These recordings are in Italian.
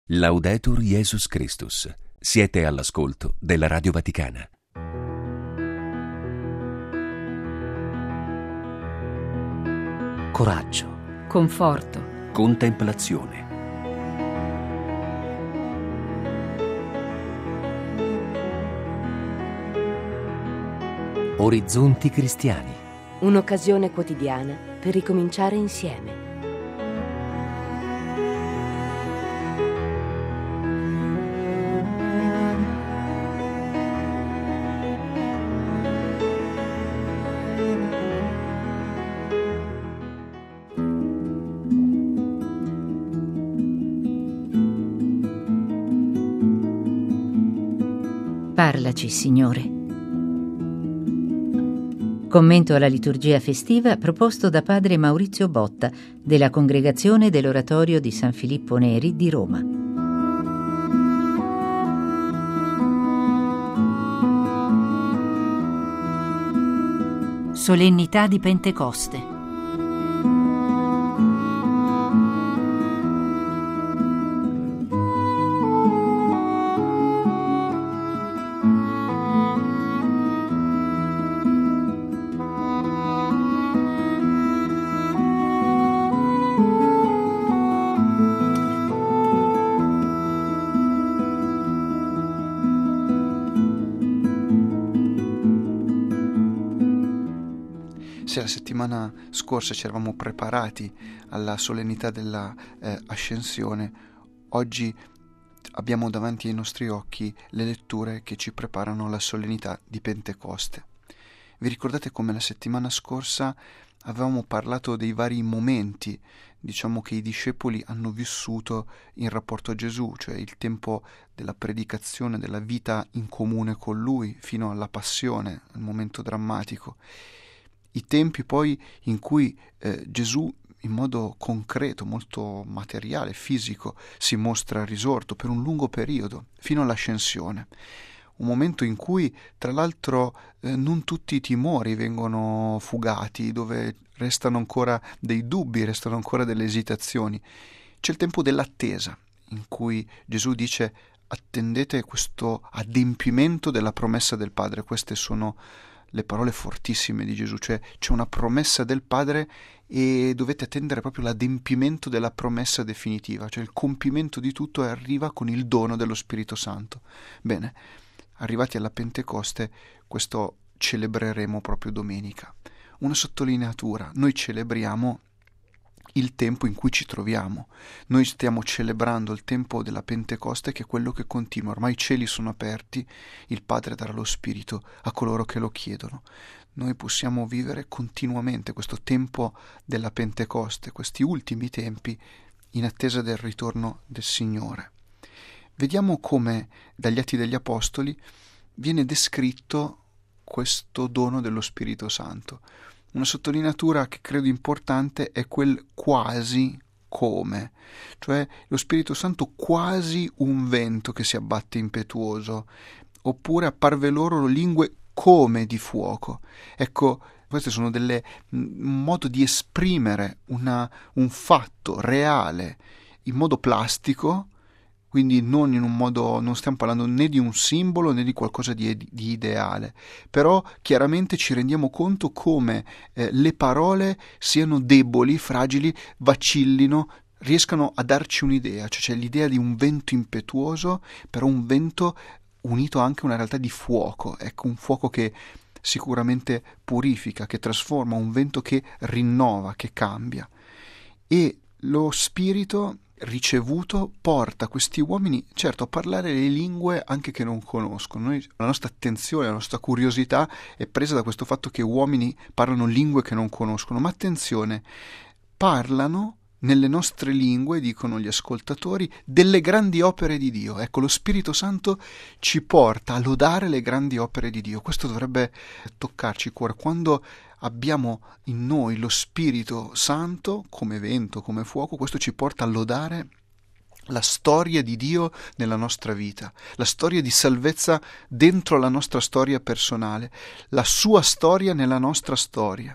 Laudetur Jesus Christus. Siete all'ascolto della Radio Vaticana. Coraggio, conforto, Contemplazione. orizzonti cristiani. Un'occasione quotidiana per ricominciare insieme. Parlaci, Signore. Commento alla liturgia festiva proposto da padre Maurizio Botta della Congregazione dell'Oratorio di San Filippo Neri di Roma. Solennità di Pentecoste. Se la settimana scorsa ci eravamo preparati alla solennità della Ascensione, oggi abbiamo davanti ai nostri occhi le letture che ci preparano alla solennità di Pentecoste. Vi ricordate come la settimana scorsa avevamo parlato dei vari momenti, diciamo, che i discepoli hanno vissuto in rapporto a Gesù, cioè il tempo della predicazione, della vita in comune con Lui, fino alla passione, al momento drammatico. I tempi poi in cui Gesù in modo concreto, molto materiale, fisico, si mostra risorto per un lungo periodo, fino all'ascensione. Un momento in cui, tra l'altro, non tutti i timori vengono fugati, dove restano ancora dei dubbi, restano ancora delle esitazioni. C'è il tempo dell'attesa, in cui Gesù dice: attendete questo adempimento della promessa del Padre. Queste sono le parole fortissime di Gesù, cioè c'è una promessa del Padre e dovete attendere proprio l'adempimento della promessa definitiva, cioè il compimento di tutto arriva con il dono dello Spirito Santo. Bene, arrivati alla Pentecoste, questo celebreremo proprio domenica. Una sottolineatura: noi celebriamo il tempo in cui ci troviamo. Noi stiamo celebrando il tempo della Pentecoste, che è quello che continua. Ormai i cieli sono aperti, il Padre darà lo Spirito a coloro che lo chiedono. Noi possiamo vivere continuamente questo tempo della Pentecoste, questi ultimi tempi, in attesa del ritorno del Signore. Vediamo come dagli Atti degli Apostoli viene descritto questo dono dello Spirito Santo. Una sottolineatura che credo importante è quel quasi come, cioè lo Spirito Santo quasi un vento che si abbatte impetuoso, oppure apparve loro lingue come di fuoco. Ecco, queste sono un modo di esprimere un fatto reale in modo plastico, quindi non in un modo, non stiamo parlando né di un simbolo né di qualcosa di ideale, però chiaramente ci rendiamo conto come le parole siano deboli, fragili, vacillino, riescano a darci un'idea, cioè c'è l'idea di un vento impetuoso, però un vento unito anche a una realtà di fuoco, ecco, un fuoco che sicuramente purifica, che trasforma, un vento che rinnova, che cambia. E lo Spirito ricevuto porta questi uomini, certo, a parlare le lingue anche che non conoscono. La nostra attenzione, la nostra curiosità è presa da questo fatto che uomini parlano lingue che non conoscono, ma attenzione, parlano nelle nostre lingue, dicono gli ascoltatori, delle grandi opere di Dio. Ecco, lo Spirito Santo ci porta a lodare le grandi opere di Dio. Questo dovrebbe toccarci il cuore. Quando abbiamo in noi lo Spirito Santo come vento, come fuoco, questo ci porta a lodare la storia di Dio nella nostra vita, la storia di salvezza dentro la nostra storia personale, la sua storia nella nostra storia.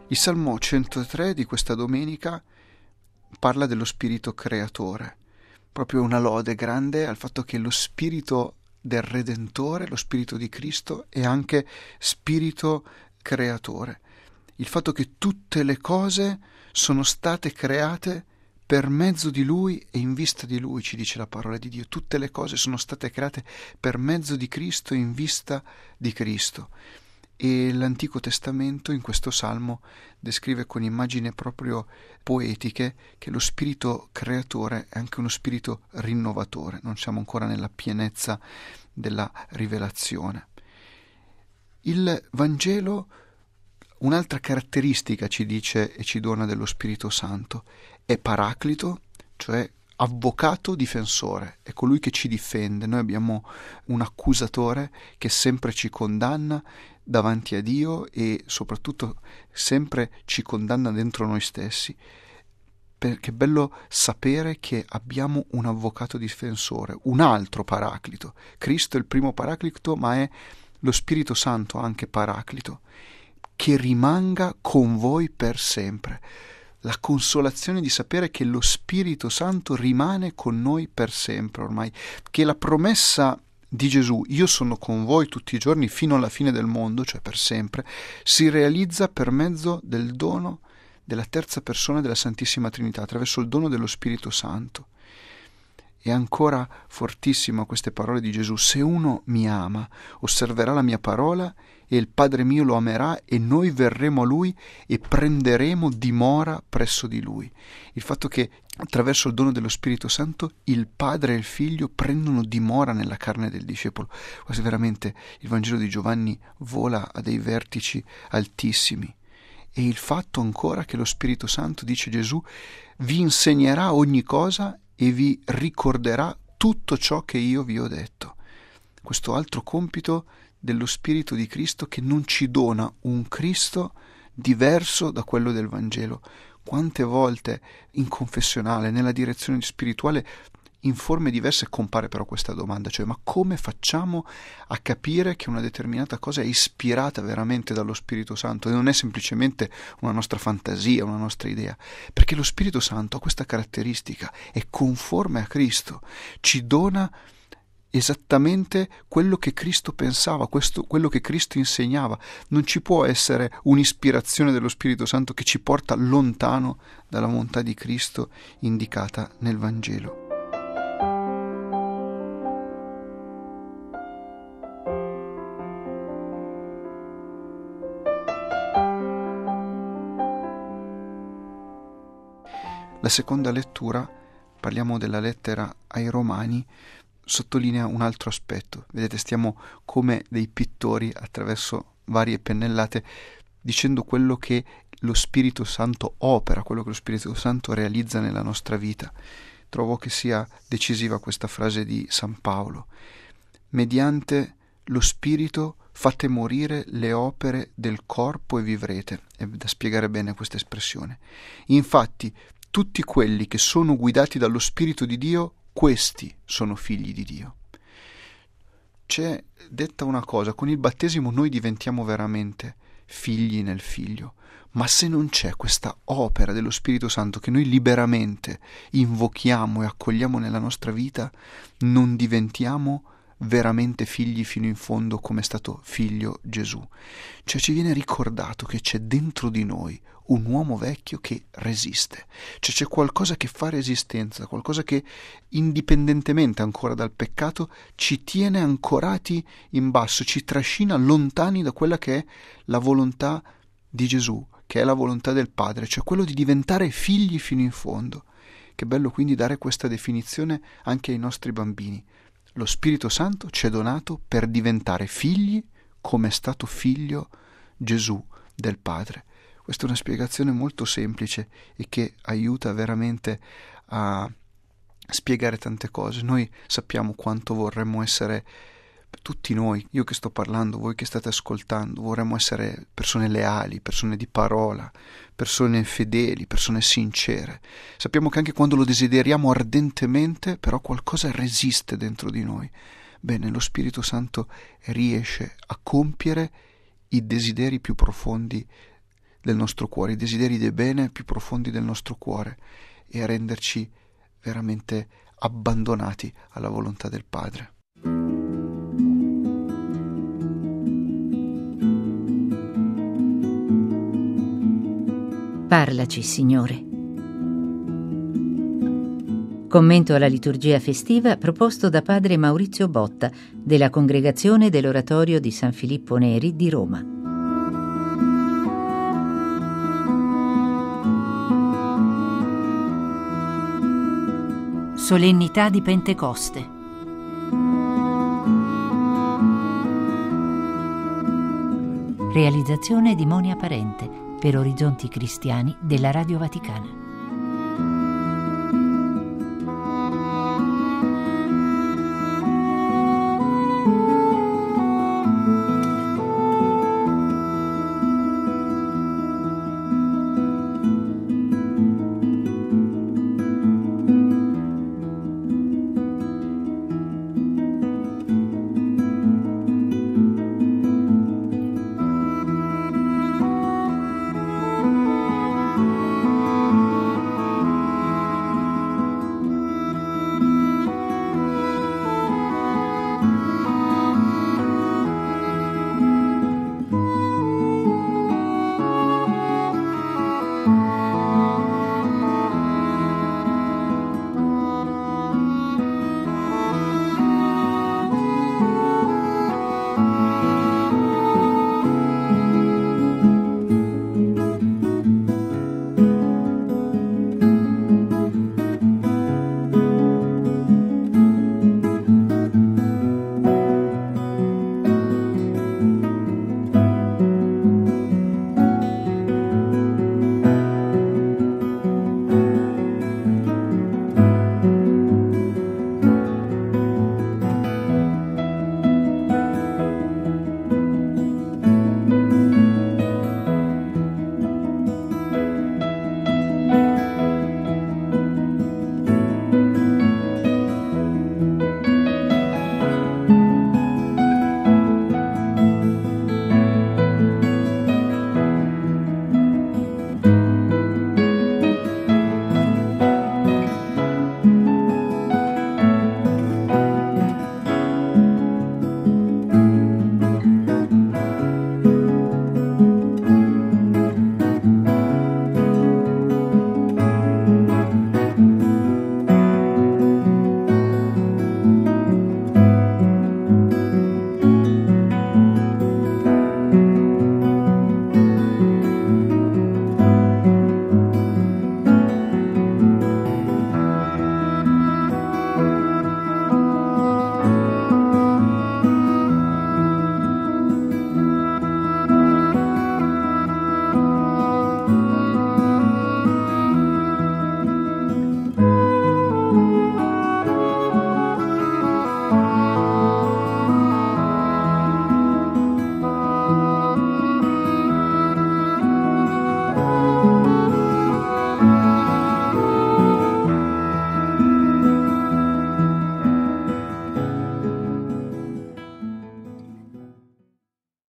Il Salmo 103 di questa domenica parla dello spirito creatore, proprio una lode grande al fatto che lo spirito del Redentore, lo spirito di Cristo, è anche spirito creatore. Il fatto che tutte le cose sono state create per mezzo di Lui e in vista di Lui, ci dice la parola di Dio. Tutte le cose sono state create per mezzo di Cristo e in vista di Cristo. E l'Antico Testamento in questo Salmo descrive con immagini proprio poetiche che lo spirito creatore è anche uno spirito rinnovatore. Non siamo ancora nella pienezza della rivelazione. Il Vangelo, un'altra caratteristica ci dice e ci dona dello Spirito Santo, è paraclito, cioè avvocato difensore, è colui che ci difende. Noi abbiamo un accusatore che sempre ci condanna davanti a Dio e soprattutto sempre ci condanna dentro noi stessi, perché è bello sapere che abbiamo un avvocato difensore, un altro paraclito. Cristo è il primo paraclito, ma è lo Spirito Santo anche paraclito, che rimanga con voi per sempre. La consolazione di sapere che lo Spirito Santo rimane con noi per sempre ormai, che la promessa di Gesù, io sono con voi tutti i giorni fino alla fine del mondo, cioè per sempre, si realizza per mezzo del dono della terza persona della Santissima Trinità, attraverso il dono dello Spirito Santo. E ancora fortissimo queste parole di Gesù: se uno mi ama, osserverà la mia parola e il Padre mio lo amerà e noi verremo a lui e prenderemo dimora presso di lui. Il fatto che attraverso il dono dello Spirito Santo il Padre e il Figlio prendono dimora nella carne del discepolo. Quasi veramente il Vangelo di Giovanni vola a dei vertici altissimi. E il fatto ancora che lo Spirito Santo, dice Gesù, vi insegnerà ogni cosa e vi ricorderà tutto ciò che io vi ho detto. Questo altro compito dello Spirito di Cristo, che non ci dona un Cristo diverso da quello del Vangelo. Quante volte in confessionale, nella direzione spirituale, in forme diverse compare però questa domanda, cioè ma come facciamo a capire che una determinata cosa è ispirata veramente dallo Spirito Santo e non è semplicemente una nostra fantasia, una nostra idea? Perché lo Spirito Santo ha questa caratteristica, è conforme a Cristo, ci dona esattamente quello che Cristo pensava, quello che Cristo insegnava. Non ci può essere un'ispirazione dello Spirito Santo che ci porta lontano dalla volontà di Cristo indicata nel Vangelo. La seconda lettura, parliamo della lettera ai Romani, sottolinea un altro aspetto. Vedete, stiamo come dei pittori attraverso varie pennellate dicendo quello che lo Spirito Santo opera, quello che lo Spirito Santo realizza nella nostra vita. Trovo che sia decisiva questa frase di San Paolo: mediante lo Spirito fate morire le opere del corpo e vivrete. È da spiegare bene questa espressione. Infatti tutti quelli che sono guidati dallo Spirito di Dio, questi sono figli di Dio. C'è detta una cosa: con il battesimo noi diventiamo veramente figli nel Figlio, ma se non c'è questa opera dello Spirito Santo che noi liberamente invochiamo e accogliamo nella nostra vita, non diventiamo veramente figli fino in fondo come è stato figlio Gesù. Cioè ci viene ricordato che c'è dentro di noi un uomo vecchio che resiste, cioè c'è qualcosa che fa resistenza, qualcosa che indipendentemente ancora dal peccato ci tiene ancorati in basso, ci trascina lontani da quella che è la volontà di Gesù, che è la volontà del Padre, cioè quello di diventare figli fino in fondo. Che bello quindi dare questa definizione anche ai nostri bambini. Lo Spirito Santo ci è donato per diventare figli come è stato figlio Gesù del Padre. Questa è una spiegazione molto semplice e che aiuta veramente a spiegare tante cose. Noi sappiamo quanto vorremmo essere, tutti noi, io che sto parlando, voi che state ascoltando, vorremmo essere persone leali, persone di parola, persone fedeli, persone sincere. Sappiamo che anche quando lo desideriamo ardentemente, però qualcosa resiste dentro di noi. Bene, lo Spirito Santo riesce a compiere i desideri più profondi del nostro cuore, i desideri del bene più profondi del nostro cuore, e a renderci veramente abbandonati alla volontà del Padre. Parlaci, Signore. Commento alla liturgia festiva proposto da padre Maurizio Botta della Congregazione dell'Oratorio di San Filippo Neri di Roma. Solennità di Pentecoste. Realizzazione di Monia Parente per Orizzonti Cristiani della Radio Vaticana.